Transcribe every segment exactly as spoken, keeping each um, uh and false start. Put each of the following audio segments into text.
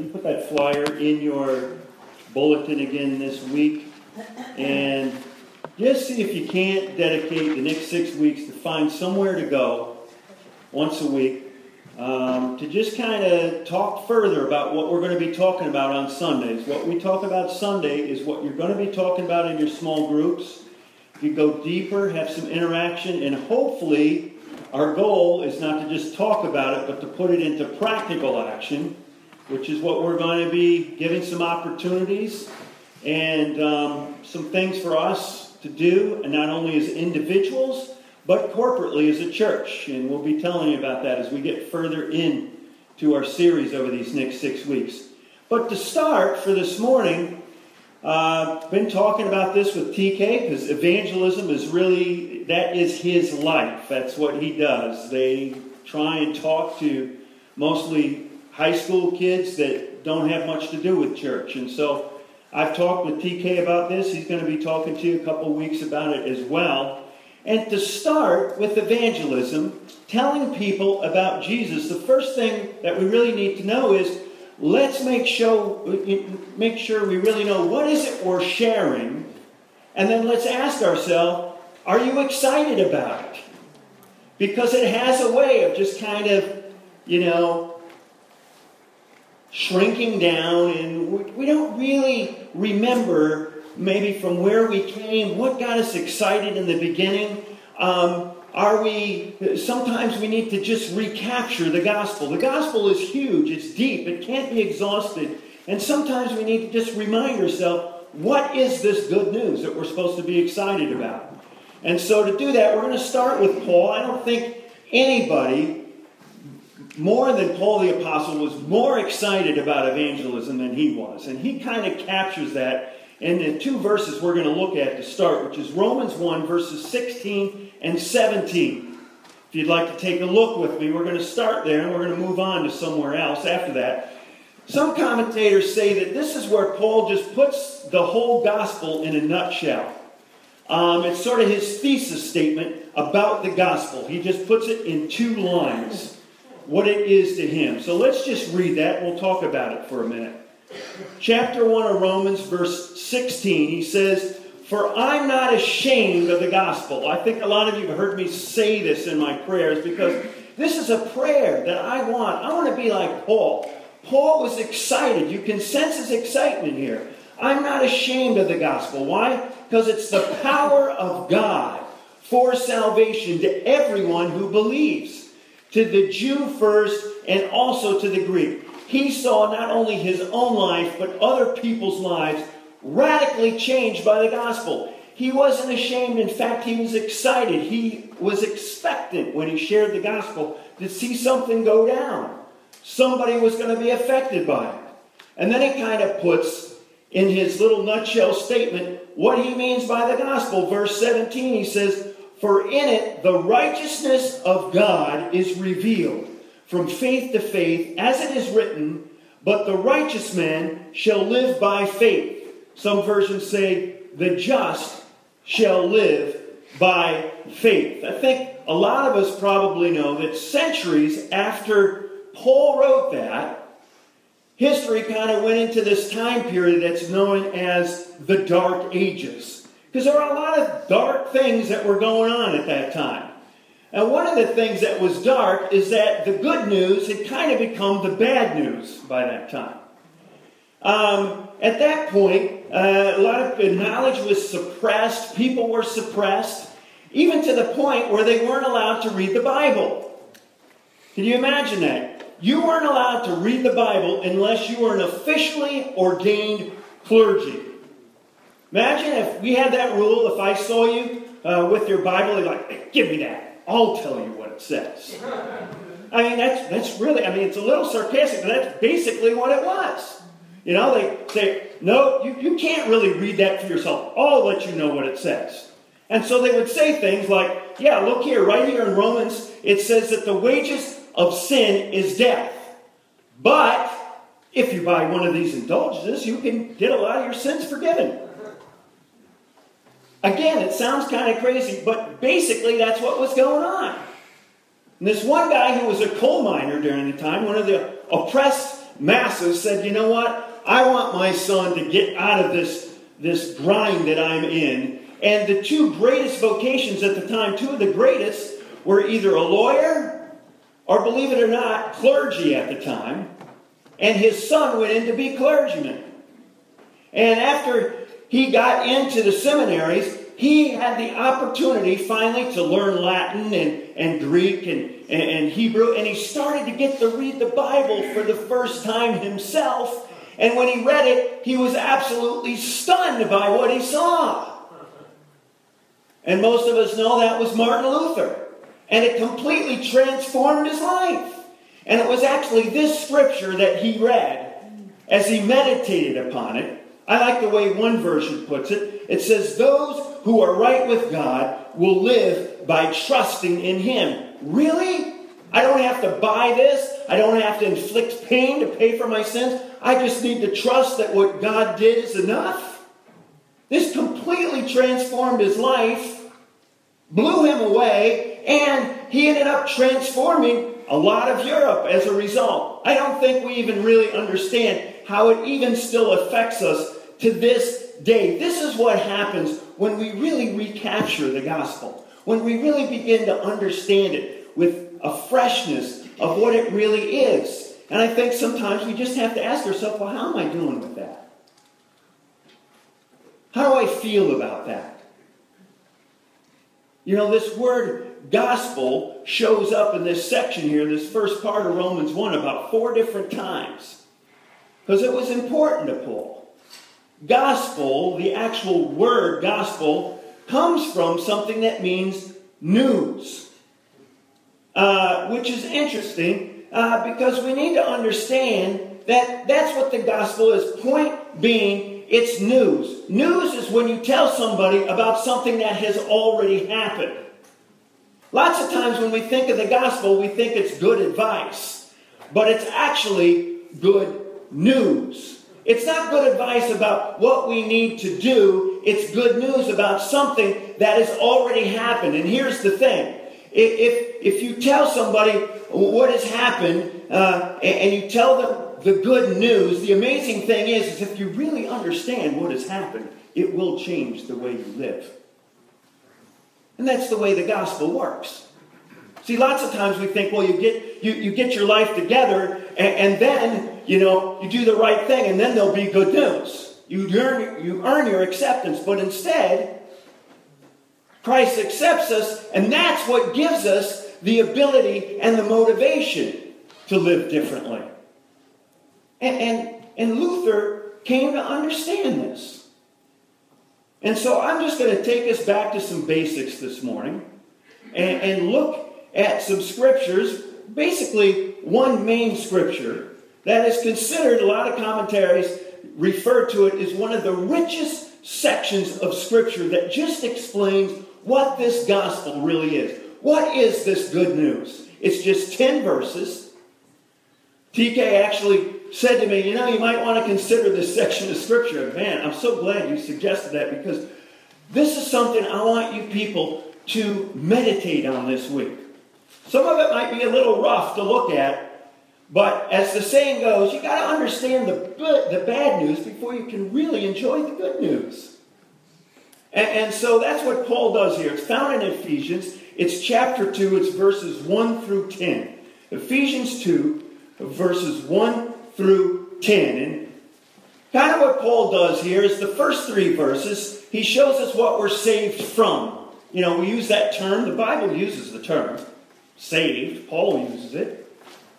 put that flyer in your bulletin again this week. And just see if you can't dedicate the next six weeks to find somewhere to go once a week um, to just kind of talk further about what we're going to be talking about on Sundays. What we talk about Sunday is what you're going to be talking about in your small groups. You go deeper, have some interaction, and hopefully our goal is not to just talk about it, but to put it into practical action, which is what we're going to be giving some opportunities and um, some things for us to do, and not only as individuals, but corporately as a church. And we'll be telling you about that as we get further in to our series over these next six weeks. But to start for this morning, I've uh, been talking about this with T K because evangelism is really, that is his life. That's what he does. They try and talk to mostly high school kids that don't have much to do with church. And so I've talked with T K about this. He's going to be talking to you a couple weeks about it as well. And to start with evangelism, telling people about Jesus, the first thing that we really need to know is let's make sure, make sure we really know what is it we're sharing. And then let's ask ourselves, are you excited about it? Because it has a way of just kind of, you know, shrinking down, and we don't really remember maybe from where we came, what got us excited in the beginning. Um, are we, sometimes we need to just recapture the gospel. The gospel is huge, it's deep, it can't be exhausted. And sometimes we need to just remind ourselves, what is this good news that we're supposed to be excited about? And so to do that, we're going to start with Paul. I don't think anybody more than Paul the Apostle was more excited about evangelism than he was. And he kind of captures that in the two verses we're going to look at to start, which is Romans one, verses sixteen and seventeen. If you'd like to take a look with me, we're going to start there and we're going to move on to somewhere else after that. Some commentators say that this is where Paul just puts the whole gospel in a nutshell. Um, it's sort of his thesis statement about the gospel. He just puts it in two lines, what it is to him. So let's just read that. We'll talk about it for a minute. Chapter one of Romans, verse sixteen, he says, "For I'm not ashamed of the gospel." I think a lot of you have heard me say this in my prayers because this is a prayer that I want. I want to be like Paul. Paul was excited. You can sense his excitement here. I'm not ashamed of the gospel. Why? Because it's the power of God for salvation to everyone who believes, to the Jew first and also to the Greek. He saw not only his own life, but other people's lives radically changed by the gospel. He wasn't ashamed. In fact, he was excited. He was expectant when he shared the gospel to see something go down. Somebody was going to be affected by it. And then he kind of puts in his little nutshell statement what he means by the gospel. Verse seventeen, he says, "For in it the righteousness of God is revealed from faith to faith, as it is written, but the righteous man shall live by faith." Some versions say, the just shall live by faith. I think a lot of us probably know that centuries after Paul wrote that, history kind of went into this time period that's known as the Dark Ages. Because there are a lot of dark things that were going on at that time. And one of the things that was dark is that the good news had kind of become the bad news by that time. Um, at that point, uh, a lot of knowledge was suppressed. People were suppressed, even to the point where they weren't allowed to read the Bible. Can you imagine that? You weren't allowed to read the Bible unless you were an officially ordained clergy. Imagine if we had that rule. If I saw you uh, with your Bible, they'd be like, hey, give me that. I'll tell you what it says. I mean, that's that's really, I mean, it's a little sarcastic, but that's basically what it was. You know, they say, no, you, you can't really read that for yourself. I'll let you know what it says. And so they would say things like, yeah, look here, right here in Romans, it says that the wages of sin is death. But if you buy one of these indulgences, you can get a lot of your sins forgiven. Again, it sounds kind of crazy, but basically that's what was going on. And this one guy who was a coal miner during the time, one of the oppressed masses said, you know what? I want my son to get out of this, this grind that I'm in. And the two greatest vocations at the time, two of the greatest, were either a lawyer or, believe it or not, clergy at the time. And his son went in to be clergyman. And after he got into the seminaries, he had the opportunity finally to learn Latin and, and Greek and, and, and Hebrew. And he started to get to read the Bible for the first time himself. And when he read it, he was absolutely stunned by what he saw. And most of us know that was Martin Luther. And it completely transformed his life. And it was actually this scripture that he read as he meditated upon it. I like the way one version puts it. It says, those who are right with God will live by trusting in Him. Really? I don't have to buy this. I don't have to inflict pain to pay for my sins. I just need to trust that what God did is enough. This completely transformed his life, blew him away, and he ended up transforming a lot of Europe as a result. I don't think we even really understand how it even still affects us to this day. This is what happens when we really recapture the gospel. When we really begin to understand it with a freshness of what it really is. And I think sometimes we just have to ask ourselves, well, how am I doing with that? How do I feel about that? You know, this word gospel shows up in this section here, this first part of Romans one, about four different times. Because it was important to Paul. Gospel, the actual word gospel, comes from something that means news. Uh, which is interesting uh, because we need to understand that that's what the gospel is. Point being, it's news. News is when you tell somebody about something that has already happened. Lots of times when we think of the gospel, we think it's good advice. But it's actually good news. It's not good advice about what we need to do. It's good news about something that has already happened. And here's the thing. If, if you tell somebody what has happened uh, and you tell them the good news, the amazing thing is, is if you really understand what has happened, it will change the way you live. And that's the way the gospel works. See, lots of times we think, well, you get you, you get your life together and, and then, you know, you do the right thing and then there'll be good news. You earn, you earn your acceptance, but instead, Christ accepts us, and that's what gives us the ability and the motivation to live differently. And, and, and Luther came to understand this. And so I'm just going to take us back to some basics this morning and, and look at some scriptures, basically one main scripture that is considered, a lot of commentaries refer to it as one of the richest sections of scripture that just explains what this gospel really is. What is this good news? It's just ten verses. T K actually said to me, you know, you might want to consider this section of scripture. Man, I'm so glad you suggested that because this is something I want you people to meditate on this week. Some of it might be a little rough to look at, but as the saying goes, you got to understand the good, the bad news before you can really enjoy the good news. And, and so that's what Paul does here. It's found in Ephesians. It's chapter two. It's verses one through ten. Ephesians two, verses one through ten. And kind of what Paul does here is the first three verses, he shows us what we're saved from. You know, we use that term. The Bible uses the term. Saved. Paul uses it.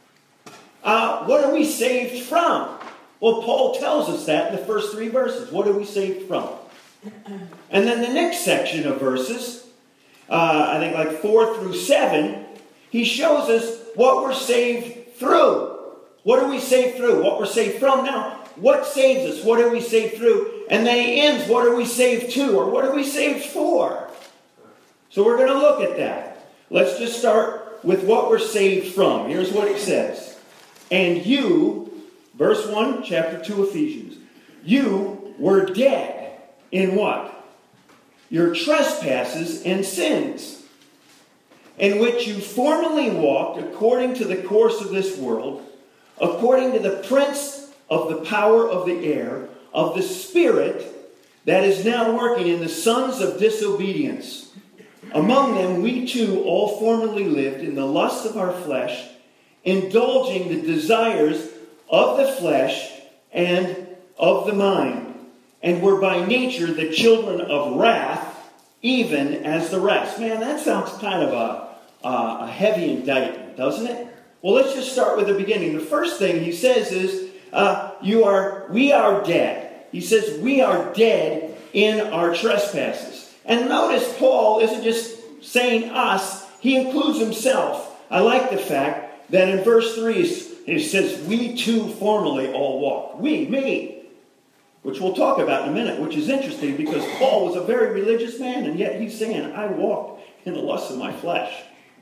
Uh, what are we saved from? Well, Paul tells us that in the first three verses. What are we saved from? And then the next section of verses, uh, I think like four through seven, he shows us what we're saved through. What are we saved through? What we're saved from. Now, what saves us? What are we saved through? And then he ends, what are we saved to? Or what are we saved for? So we're going to look at that. Let's just start with what we're saved from. Here's what it says. And you, verse one, chapter two, Ephesians. You were dead. In what? Your trespasses and sins, in which you formerly walked according to the course of this world, according to the prince of the power of the air, of the spirit that is now working in the sons of disobedience. Among them we too all formerly lived in the lust of our flesh, indulging the desires of the flesh and of the mind, and were by nature the children of wrath, even as the rest. Man, that sounds kind of a, a, a heavy indictment, doesn't it? Well, let's just start with the beginning. The first thing he says is, uh, "You are, we are dead." He says, "We are dead in our trespasses." And notice Paul isn't just saying us; he includes himself. I like the fact that in verse three he says, "We too formerly all walked." We, me, which we'll talk about in a minute, which is interesting because Paul was a very religious man, and yet he's saying, "I walked in the lust of my flesh."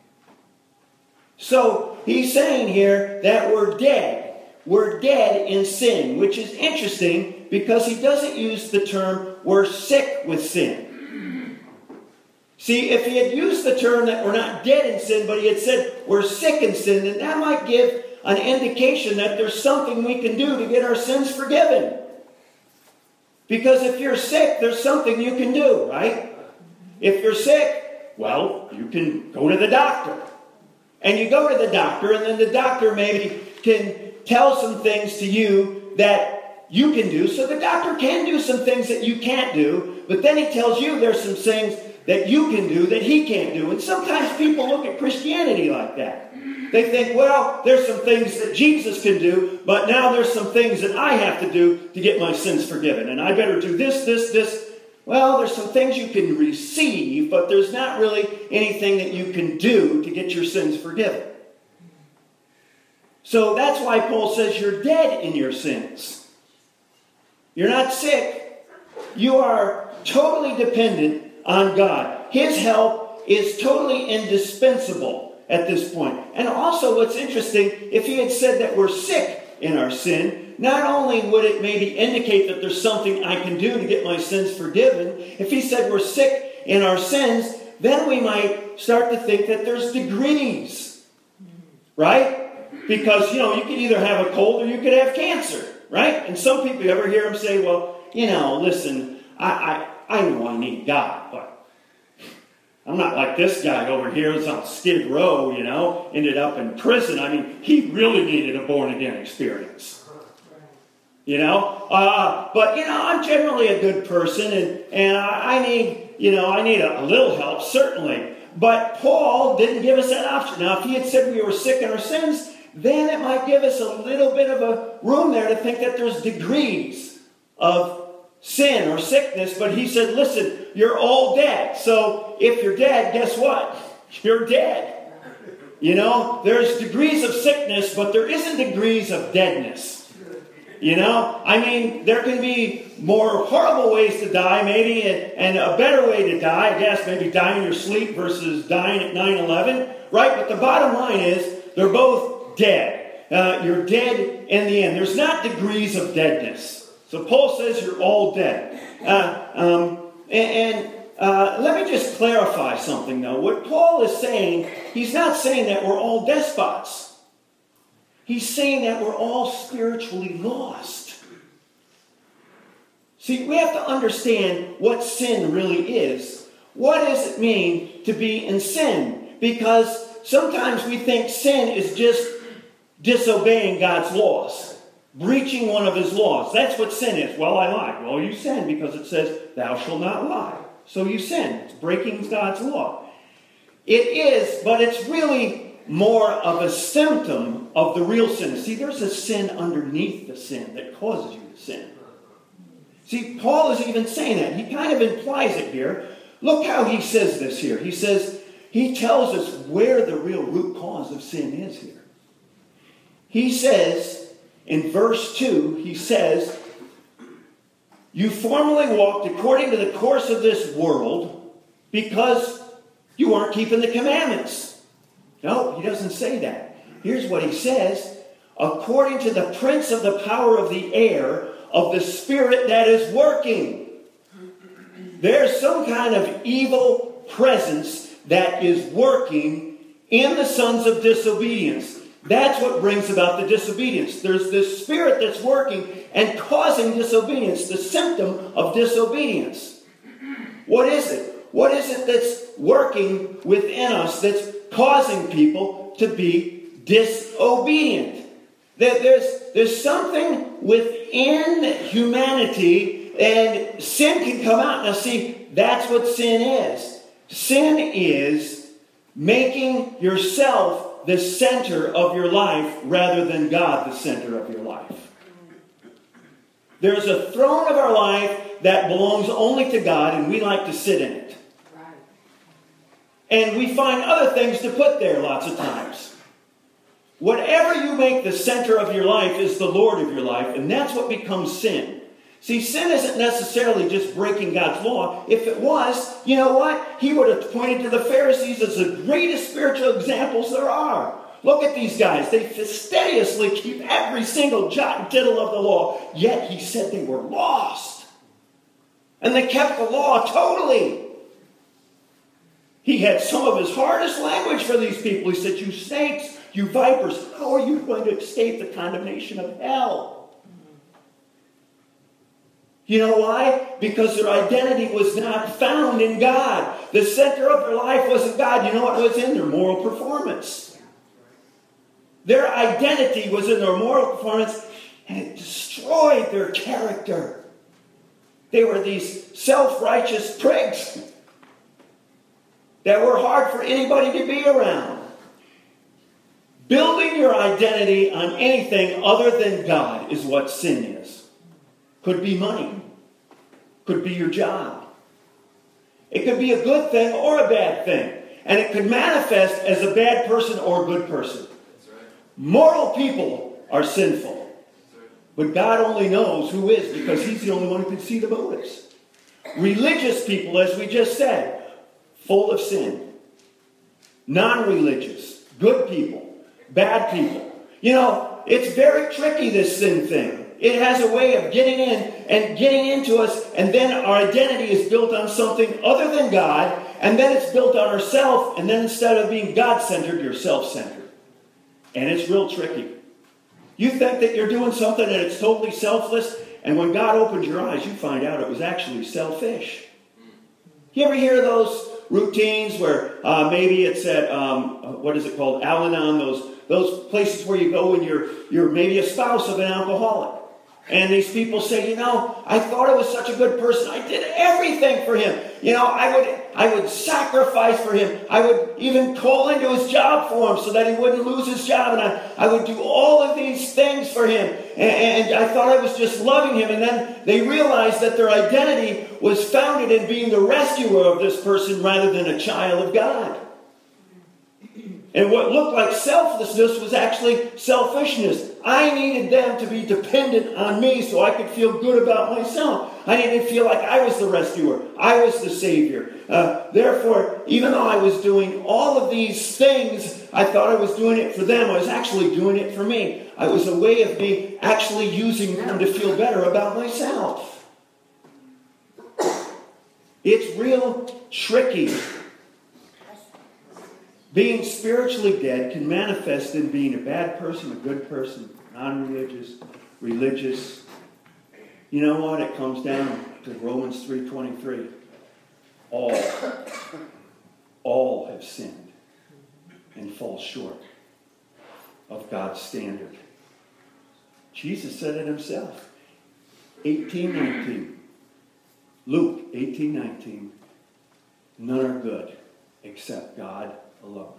So he's saying here that we're dead. We're dead in sin, which is interesting because he doesn't use the term "we're sick with sin." See, if he had used the term that we're not dead in sin, but he had said we're sick in sin, then that might give an indication that there's something we can do to get our sins forgiven. Because if you're sick, there's something you can do, right? If you're sick, well, you can go to the doctor. And you go to the doctor, and then the doctor maybe can tell some things to you that you can do. So the doctor can do some things that you can't do, but then he tells you there's some things that you can do that he can't do. And sometimes people look at Christianity like that. They think, well, there's some things that Jesus can do, but now there's some things that I have to do to get my sins forgiven. And I better do this, this, this. Well, there's some things you can receive, but there's not really anything that you can do to get your sins forgiven. So that's why Paul says you're dead in your sins. You're not sick. You are totally dependent on God. His help is totally indispensable at this point. And also what's interesting, if he had said that we're sick in our sin, not only would it maybe indicate that there's something I can do to get my sins forgiven, if he said we're sick in our sins, then we might start to think that there's degrees. Right? Because, you know, you could either have a cold or you could have cancer. Right? And some people, you ever hear them say, well, you know, listen, I, I, I know I need God, but I'm not like this guy over here who's on Skid Row, you know, ended up in prison. I mean, he really needed a born-again experience. You know, uh, but, you know, I'm generally a good person, and, and I, I need, you know, I need a, a little help, certainly. But Paul didn't give us that option. Now, if he had said we were sick in our sins, then it might give us a little bit of a room there to think that there's degrees of sin or sickness. But he said, listen, you're all dead. So if you're dead, guess what? You're dead. You know, there's degrees of sickness, but there isn't degrees of deadness. You know, I mean, there can be more horrible ways to die, maybe, and, and a better way to die, I guess, maybe dying in your sleep versus dying at nine eleven, right? But the bottom line is, they're both dead. Uh, you're dead in the end. There's not degrees of deadness. So Paul says you're all dead. Uh, um, and and uh, let me just clarify something, though. What Paul is saying, he's not saying that we're all despots. He's saying that we're all spiritually lost. See, we have to understand what sin really is. What does it mean to be in sin? Because sometimes we think sin is just disobeying God's laws, breaching one of his laws. That's what sin is. Well, I lied. Well, you sin because it says, thou shalt not lie. So you sin. It's breaking God's law. It is, but it's really more of a symptom of the real sin. See, there's a sin underneath the sin that causes you to sin. See, Paul is even saying that. He kind of implies it here. Look how he says this here. He says, he tells us where the real root cause of sin is here. He says, in verse two, he says, you formerly walked according to the course of this world because you weren't keeping the commandments. No, he doesn't say that. Here's what he says. According to the prince of the power of the air, of the spirit that is working. There's some kind of evil presence that is working in the sons of disobedience. That's what brings about the disobedience. There's this spirit that's working and causing disobedience, the symptom of disobedience. What is it? What is it that's working within us that's causing people to be disobedient? There's, there's something within humanity, and sin can come out. Now see, that's what sin is. Sin is making yourself the center of your life rather than God the center of your life. There's a throne of our life that belongs only to God, and we like to sit in it. And we find other things to put there lots of times. Whatever you make the center of your life is the Lord of your life, and that's what becomes sin. See, sin isn't necessarily just breaking God's law. If it was, you know what? He would have pointed to the Pharisees as the greatest spiritual examples there are. Look at these guys. They fastidiously keep every single jot and tittle of the law, yet he said they were lost. And they kept the law totally. He had some of his hardest language for these people. He said, you snakes, you vipers, how are you going to escape the condemnation of hell? You know why? Because their identity was not found in God. The center of their life wasn't God. You know what was in their moral performance? Their identity was in their moral performance, and it destroyed their character. They were these self-righteous prigs that were hard for anybody to be around. Building your identity on anything other than God is what sin is. Could be money. Could be your job. It could be a good thing or a bad thing. And it could manifest as a bad person or a good person. That's right. Moral people are sinful. Right. But God only knows who is, because He's the only one who can see the motives. Religious people, as we just said, full of sin. Non-religious, good people, bad people. You know, it's very tricky, this sin thing. It has a way of getting in and getting into us, and then our identity is built on something other than God, and then it's built on ourselves, and then instead of being God-centered, you're self-centered. And it's real tricky. You think that you're doing something and it's totally selfless, and when God opens your eyes, you find out it was actually selfish. You ever hear those routines where uh, maybe it's at, um, what is it called, Al-Anon, those, those places where you go when you're, you're maybe a spouse of an alcoholic. And these people say, you know, I thought I was such a good person. I did everything for him. You know, I would I would sacrifice for him. I would even call into his job for him so that he wouldn't lose his job. And I, I would do all of these things for him. And, and I thought I was just loving him. And then they realized that their identity was founded in being the rescuer of this person rather than a child of God. And what looked like selflessness was actually selfishness. I needed them to be dependent on me so I could feel good about myself. I needed to feel like I was the rescuer. I was the savior. Uh, therefore, even though I was doing all of these things, I thought I was doing it for them. I was actually doing it for me. I was a way of me actually using them to feel better about myself. It's real tricky. Being spiritually dead can manifest in being a bad person, a good person, non-religious, religious. You know what? It comes down to Romans three twenty-three. All, all have sinned and fall short of God's standard. Jesus said it himself. eighteen nineteen. Luke eighteen nineteen. None are good except God alone.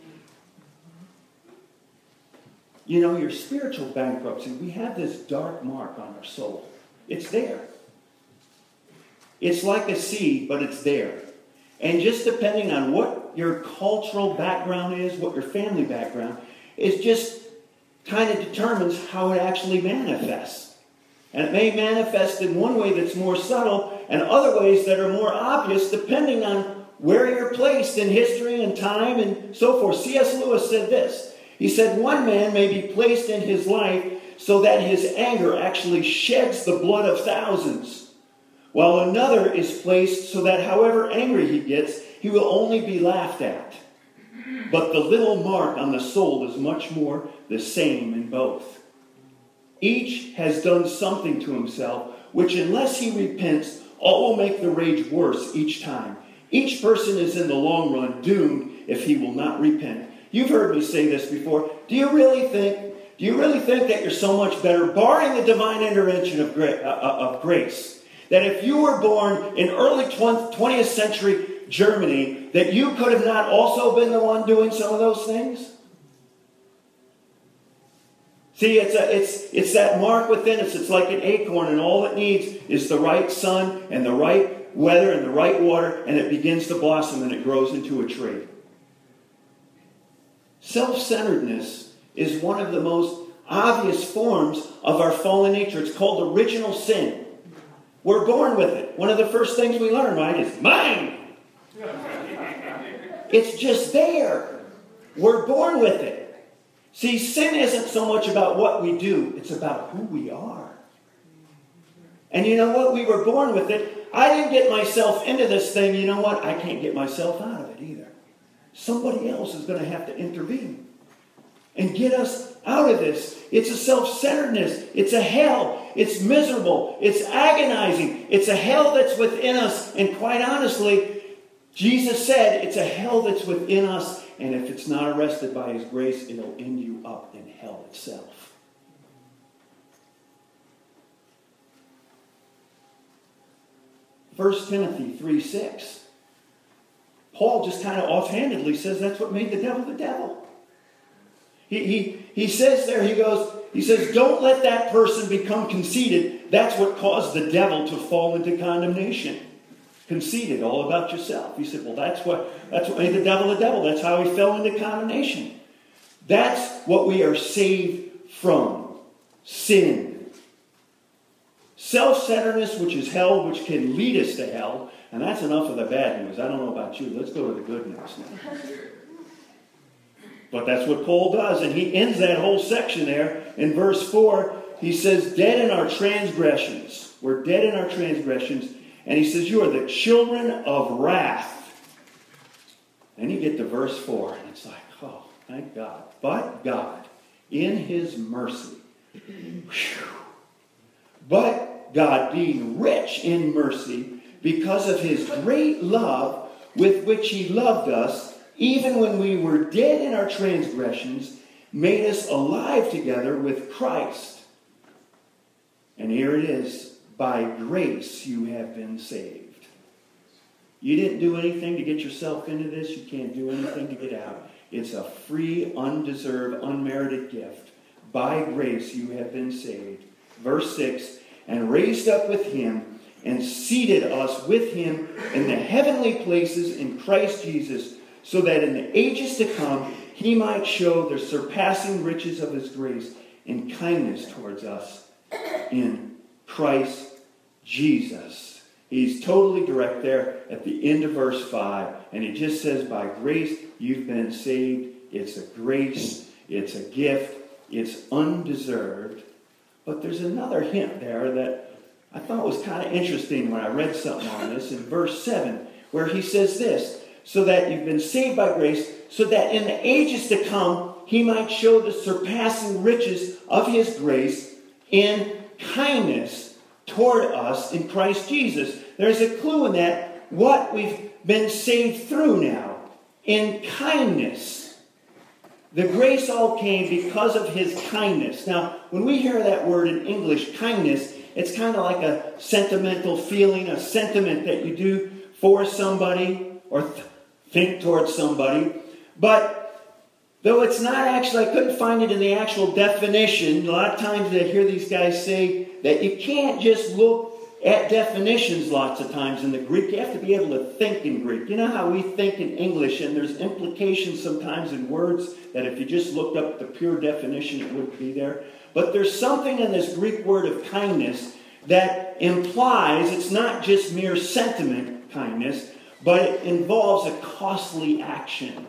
You know, your spiritual bankruptcy, we have this dark mark on our soul. It's there. It's like a seed, but it's there. And just depending on what your cultural background is, what your family background is, just kind of determines how it actually manifests. And it may manifest in one way that's more subtle and other ways that are more obvious depending on where you're placed in history and time and so forth. C S Lewis said this. He said, one man may be placed in his life so that his anger actually sheds the blood of thousands, while another is placed so that however angry he gets, he will only be laughed at. but the little mark on the soul is much more the same in both. Each has done something to himself, which unless he repents, all will make the rage worse each time. Each person is in the long run doomed if he will not repent. You've heard me say this before. Do you really think, do you really think that you're so much better, barring the divine intervention of, gra- uh, of grace, that if you were born in early twentieth century Germany, that you could have not also been the one doing some of those things? See, it's a, it's it's that mark within us. It's like an acorn, and all it needs is the right sun and the right weather and the right water, and it begins to blossom and it grows into a tree. Self-centeredness is one of the most obvious forms of our fallen nature. It's called original sin. We're born with it. One of the first things we learn, right, is mine. It's just there. We're born with it. See, sin isn't so much about what we do. It's about who we are. And you know what? We were born with it. I didn't get myself into this thing. You know what? I can't get myself out of it either. Somebody else is going to have to intervene and get us out of this. It's a self-centeredness. It's a hell. It's miserable. It's agonizing. It's a hell that's within us. And quite honestly, Jesus said it's a hell that's within us. And if it's not arrested by his grace, it'll end you up in hell itself. First Timothy three six. Paul just kind of offhandedly says that's what made the devil the devil. He, he, he says there, he goes, he says, don't let that person become conceited. That's what caused the devil to fall into condemnation. Conceited, all about yourself. He said, well, that's what, that's what made the devil the devil. That's how he fell into condemnation. That's what we are saved from. Sin. Self-centeredness, which is hell, which can lead us to hell. And that's enough of the bad news. I don't know about you. Let's go to the good news now. But that's what Paul does. And he ends that whole section there in verse four. He says, dead in our transgressions. We're dead in our transgressions. And he says, you are the children of wrath. Then you get to verse four. And it's like, oh, thank God. But God, in his mercy. Whew, but God, being rich in mercy, because of his great love with which he loved us, even when we were dead in our transgressions, made us alive together with Christ. And here it is. By grace you have been saved. You didn't do anything to get yourself into this. You can't do anything to get out. It's a free, undeserved, unmerited gift. By grace you have been saved. Verse six, and raised up with him and seated us with him in the heavenly places in Christ Jesus, so that in the ages to come he might show the surpassing riches of his grace and kindness towards us in Christ Jesus. He's totally direct there at the end of verse five. And he just says, by grace you've been saved. It's a grace. It's a gift. It's undeserved. But there's another hint there that I thought was kind of interesting when I read something on this in verse seven, where he says this, so that you've been saved by grace, so that in the ages to come he might show the surpassing riches of his grace in kindness toward us in Christ Jesus. There's a clue in that, what we've been saved through now, in kindness. The grace all came because of his kindness. Now, when we hear that word in English, kindness, it's kind of like a sentimental feeling, a sentiment that you do for somebody or th- think towards somebody. But though it's not actually, I couldn't find it in the actual definition. A lot of times I hear these guys say that you can't just look at definitions lots of times in the Greek. You have to be able to think in Greek. You know how we think in English, and there's implications sometimes in words that if you just looked up the pure definition, it wouldn't be there. But there's something in this Greek word of kindness that implies it's not just mere sentiment kindness, but it involves a costly action.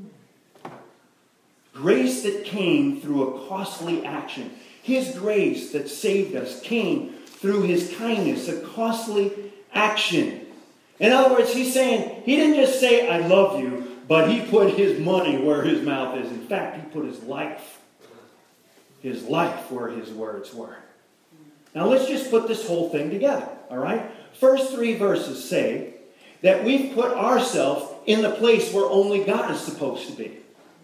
Grace that came through a costly action. His grace that saved us came through his kindness, a costly action. In other words, he's saying, he didn't just say, I love you, But he put his money where his mouth is. In fact, he put his life, his life where his words were. Now let's just put this whole thing together, all right? First three verses say that we've put ourselves in the place where only God is supposed to be.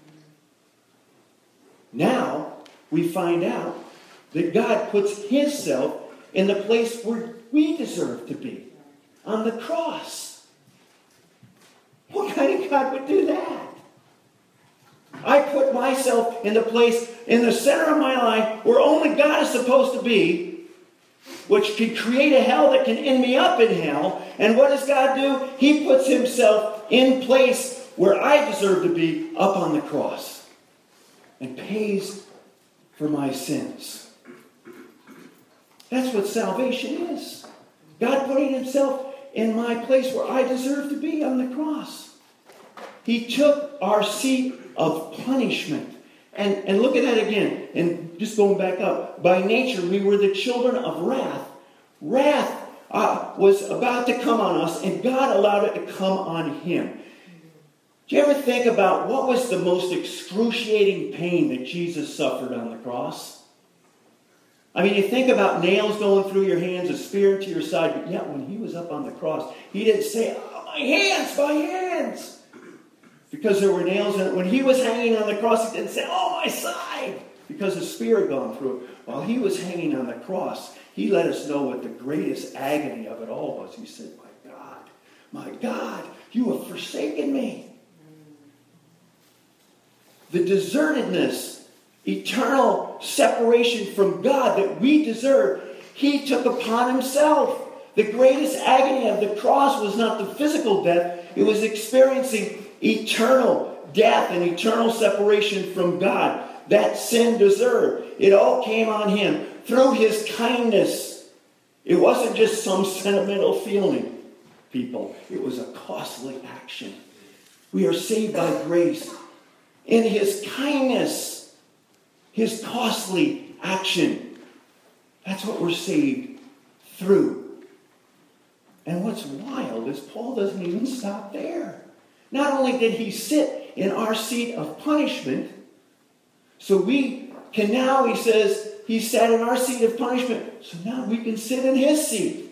Now we find out that God puts his self in the place where we deserve to be, on the cross. What kind of God would do that? I put myself in the place, in the center of my life, where only God is supposed to be, which can create a hell that can end me up in hell. And what does God do? He puts himself in place where I deserve to be, up on the cross, and pays for my sins. That's what salvation is. God putting himself in my place where I deserve to be, on the cross. He took our seat of punishment. And, and look at that again. And just going back up. By nature, we were the children of wrath. Wrath uh, was about to come on us, and God allowed it to come on him. Do you ever think about what was the most excruciating pain that Jesus suffered on the cross? I mean, you think about nails going through your hands, a spear into your side. But yet, when he was up on the cross, he didn't say, oh, my hands, my hands. Because there were nails in it. When he was hanging on the cross, he didn't say, oh, my side. Because the spear had gone through it. While he was hanging on the cross, he let us know what the greatest agony of it all was. He said, my God, my God, you have forsaken me. The desertedness, eternal separation from God that we deserve, he took upon himself. The greatest agony of the cross was not the physical death. It was experiencing eternal death and eternal separation from God that sin deserved. It all came on him through his kindness. It wasn't just some sentimental feeling, people. It was a costly action. We are saved by grace. In his kindness, his costly action. That's what we're saved through. And what's wild is Paul doesn't even stop there. Not only did he sit in our seat of punishment, so we can now, he says, he sat in our seat of punishment, so now we can sit in his seat.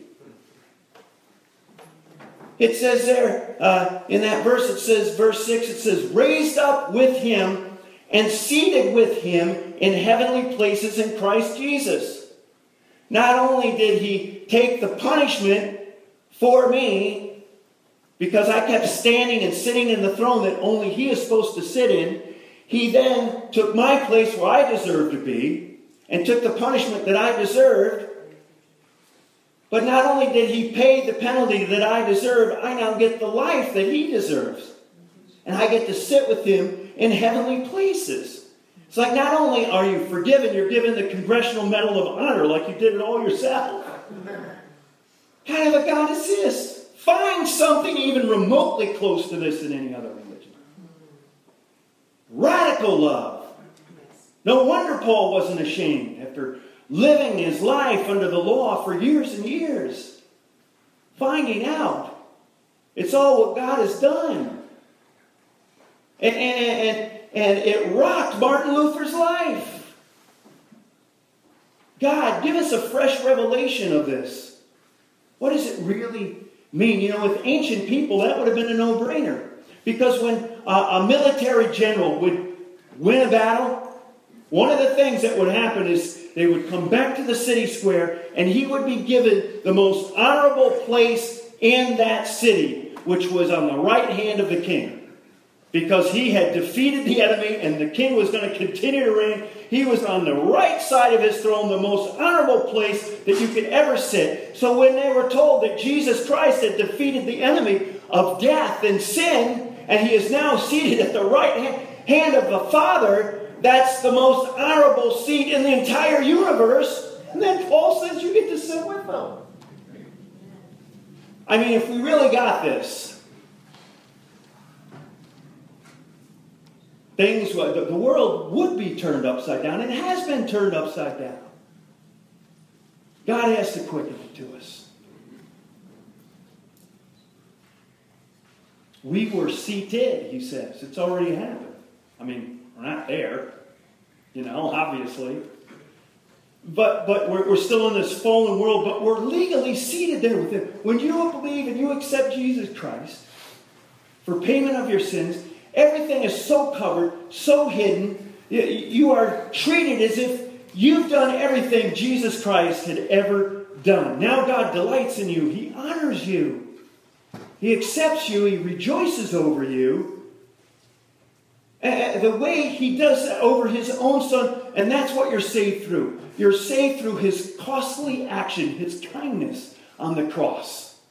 It says there, uh, in that verse, it says, verse six, it says, raised up with him and seated with him in heavenly places in Christ Jesus. Not only did he take the punishment for me, because I kept standing and sitting in the throne that only he is supposed to sit in, he then took my place where I deserved to be and took the punishment that I deserved. But not only did he pay the penalty that I deserve, I now get the life that he deserves. And I get to sit with him in heavenly places. It's like not only are you forgiven, you're given the Congressional Medal of Honor like you did it all yourself. What kind of a God is this? Find something even remotely close to this in any other religion. Radical love. No wonder Paul wasn't ashamed after living his life under the law for years and years. Finding out it's all what God has done. And, and, and, and it rocked Martin Luther's life. God, give us a fresh revelation of this. What does it really mean? You know, with ancient people, that would have been a no-brainer. Because when uh, a military general would win a battle, one of the things that would happen is they would come back to the city square and he would be given the most honorable place in that city, which was on the right hand of the king. Because he had defeated the enemy and the king was going to continue to reign. He was on the right side of his throne, the most honorable place that you could ever sit. So when they were told that Jesus Christ had defeated the enemy of death and sin, and he is now seated at the right hand of the Father, that's the most honorable seat in the entire universe. And then Paul says you get to sit with them. I mean, if we really got this, things, the world would be turned upside down. It has been turned upside down. God has to quicken it to us. We were seated, he says. It's already happened. I mean, we're not there, you know, obviously. But but we're, we're still in this fallen world, but we're legally seated there with him. When you believe and you accept Jesus Christ for payment of your sins, everything is so covered, so hidden. You are treated as if you've done everything Jesus Christ had ever done. Now God delights in you. He honors you. He accepts you. He rejoices over you. And the way he does that over his own Son, and that's what you're saved through. You're saved through his costly action, his kindness on the cross.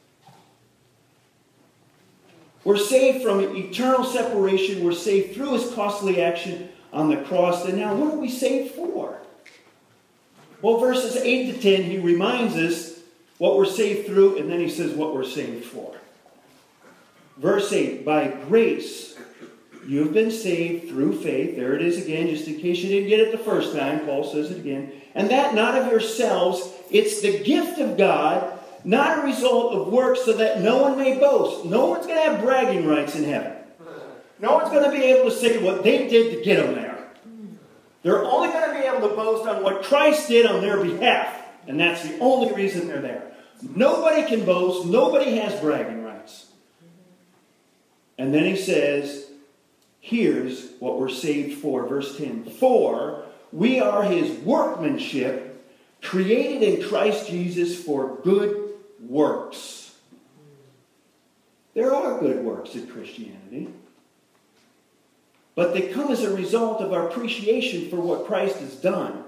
We're saved from eternal separation. We're saved through his costly action on the cross. And now what are we saved for? Well, verses eight to ten, he reminds us what we're saved through, and then he says what we're saved for. Verse eight, by grace you have been saved through faith. There it is again, just in case you didn't get it the first time. Paul says it again. And that not of yourselves, it's the gift of God, not a result of works, so that no one may boast. No one's going to have bragging rights in heaven. No one's going to be able to say what they did to get them there. They're only going to be able to boast on what Christ did on their behalf. And that's the only reason they're there. Nobody can boast. Nobody has bragging rights. And then he says, here's what we're saved for. Verse ten. For we are his workmanship, created in Christ Jesus for good works. There are good works in Christianity. But they come as a result of our appreciation for what Christ has done,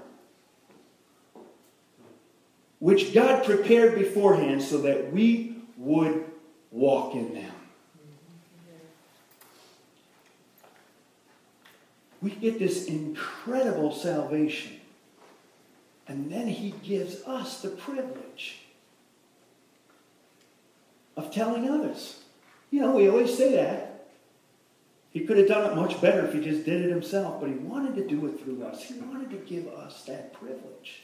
which God prepared beforehand so that we would walk in them. We get this incredible salvation. And then he gives us the privilege of telling others. You know, we always say that. He could have done it much better if he just did it himself, but he wanted to do it through us. He wanted to give us that privilege.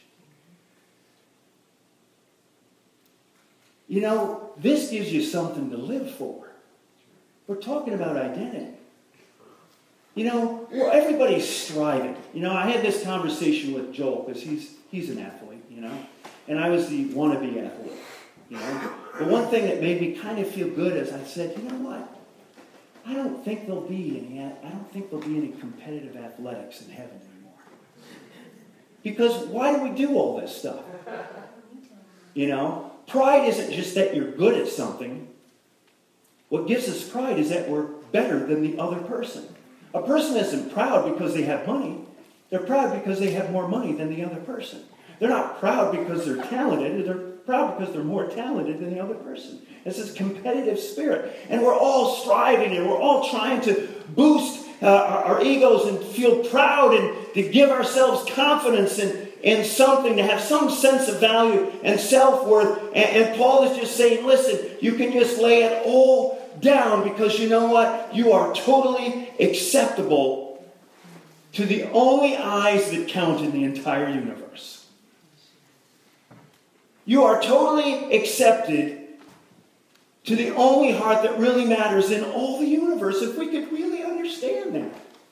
You know, this gives you something to live for. We're talking about identity. You know, well, everybody's striving. You know, I had this conversation with Joel, because he's he's an athlete, you know, and I was the wannabe athlete, you know. But one thing that made me kind of feel good is I said, you know what? I don't think there'll be any. I don't think there'll be any competitive athletics in heaven anymore. Because why do we do all this stuff? You know, pride isn't just that you're good at something. What gives us pride is that we're better than the other person. A person isn't proud because they have money. They're proud because they have more money than the other person. They're not proud because they're talented. They're proud because they're more talented than the other person. It's this competitive spirit. And we're all striving and we're all trying to boost uh, our, our egos and feel proud and to give ourselves confidence in, in something, to have some sense of value and self-worth. And, and Paul is just saying, listen, you can just lay it all down, because you know what? You are totally acceptable to the only eyes that count in the entire universe. You are totally accepted to the only heart that really matters in all the universe, if we could really understand that.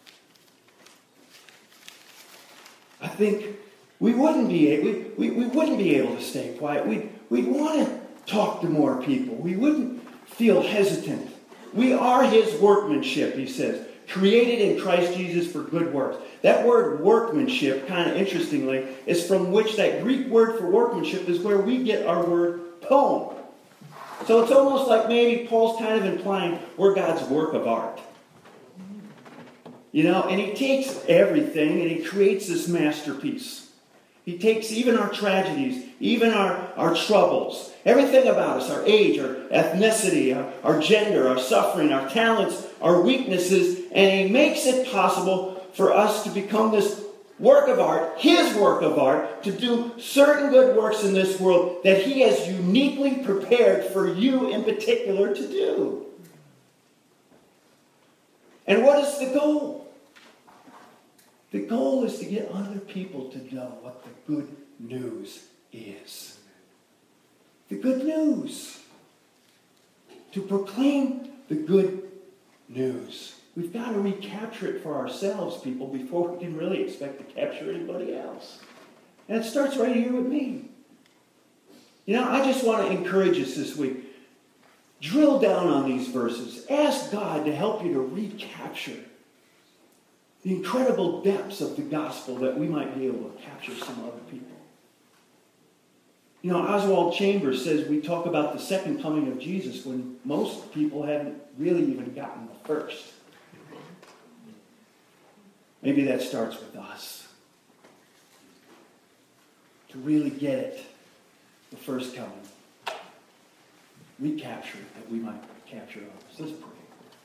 I think we wouldn't be able, we, we, we wouldn't be able to stay quiet. We'd, we'd want to talk to more people. We wouldn't feel hesitant. We are his workmanship, he says, created in Christ Jesus for good works. That word workmanship, kind of interestingly, is from which that Greek word for workmanship is where we get our word poem. So it's almost like maybe Paul's kind of implying we're God's work of art. You know, and he takes everything and he creates this masterpiece. He takes even our tragedies, even our, our troubles, everything about us, our age, our ethnicity, our, our gender, our suffering, our talents, our weaknesses, and he makes it possible for us to become this work of art, his work of art, to do certain good works in this world that he has uniquely prepared for you in particular to do. And what is the goal? The goal is to get other people to know what the good news is. The good news. To proclaim the good news. We've got to recapture it for ourselves, people, before we can really expect to capture anybody else. And it starts right here with me. You know, I just want to encourage us this week. Drill down on these verses. Ask God to help you to recapture the incredible depths of the gospel that we might be able to capture some other people. You know, Oswald Chambers says we talk about the second coming of Jesus when most people haven't really even gotten the first. Maybe that starts with us. To really get it, the first coming. Recapture it that we might capture others. Let's pray.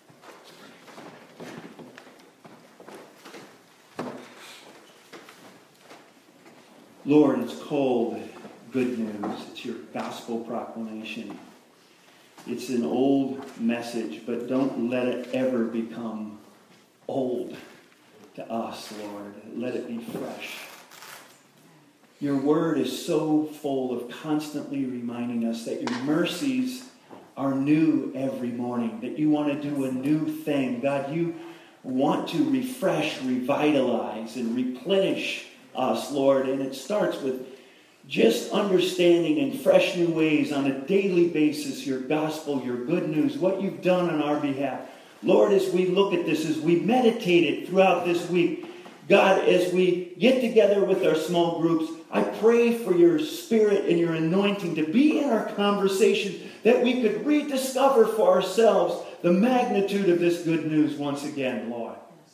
Lord, it's called good news. It's your gospel proclamation. It's an old message, but don't let it ever become old to us, Lord. Let it be fresh. Your word is so full of constantly reminding us that your mercies are new every morning, that you want to do a new thing. God, you want to refresh, revitalize, and replenish us, Lord. And it starts with just understanding in fresh new ways on a daily basis your gospel, your good news, what you've done on our behalf. Lord, as we look at this, as we meditate it throughout this week, God, as we get together with our small groups, I pray for your spirit and your anointing to be in our conversations, that we could rediscover for ourselves the magnitude of this good news once again, Lord.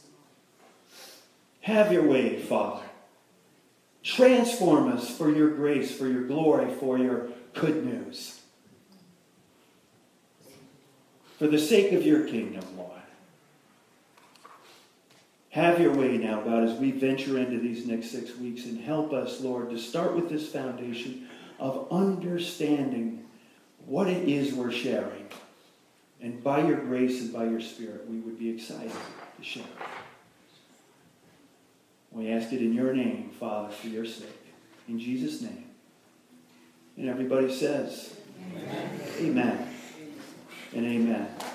Have your way, Father. Transform us for your grace, for your glory, for your good news. For the sake of your kingdom, Lord. Have your way now, God, as we venture into these next six weeks, and help us, Lord, to start with this foundation of understanding what it is we're sharing. And by your grace and by your Spirit, we would be excited to share it. We ask it in your name, Father, for your sake. In Jesus' name. And everybody says, Amen. Amen. And amen.